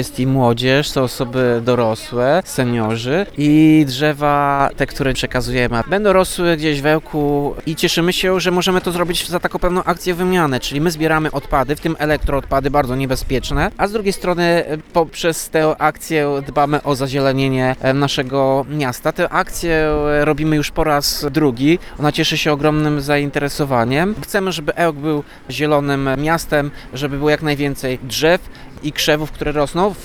Jest i młodzież, są osoby dorosłe, seniorzy i drzewa, te, które przekazujemy, będą rosły gdzieś w Ełku i cieszymy się, że możemy to zrobić za taką pewną akcję wymiany, czyli my zbieramy odpady, w tym elektroodpady bardzo niebezpieczne, a z drugiej strony poprzez tę akcję dbamy o zazielenienie naszego miasta. Tę akcję robimy już po raz drugi, ona cieszy się ogromnym zainteresowaniem. Chcemy, żeby Ełk był zielonym miastem, żeby było jak najwięcej drzew i krzewów, które rosną